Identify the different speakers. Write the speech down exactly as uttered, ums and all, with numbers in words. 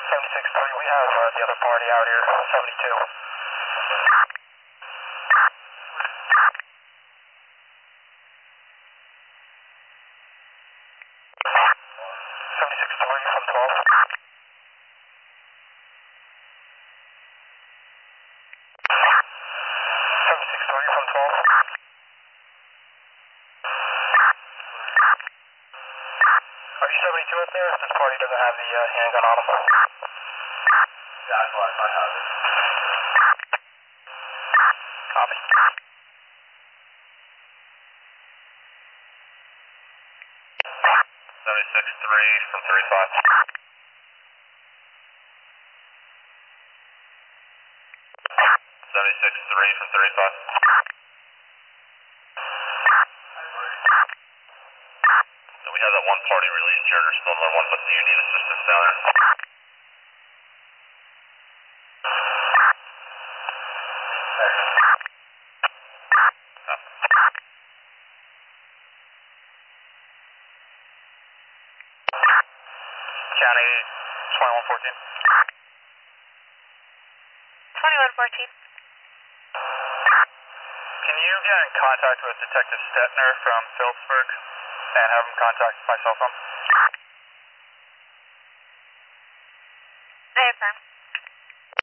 Speaker 1: seventy-six three, we have uh, the other party out here, seventy-two. seventy-six three from twelve. seventy-six three from twelve. Are you seventy-two up there? This party doesn't have the uh, handgun on them.
Speaker 2: Yeah, I thought I have it.
Speaker 1: Copy.
Speaker 2: seventy-six three from thirty-five. seventy-six three from thirty-five. So we have that one party released here. There's still another one, but do you need assistance down there?
Speaker 1: County twenty-one fourteen.
Speaker 3: twenty-one fourteen.
Speaker 1: Can you get in contact with Detective Stetner from Phillipsburg and have him contact my cell phone?
Speaker 3: I affirm.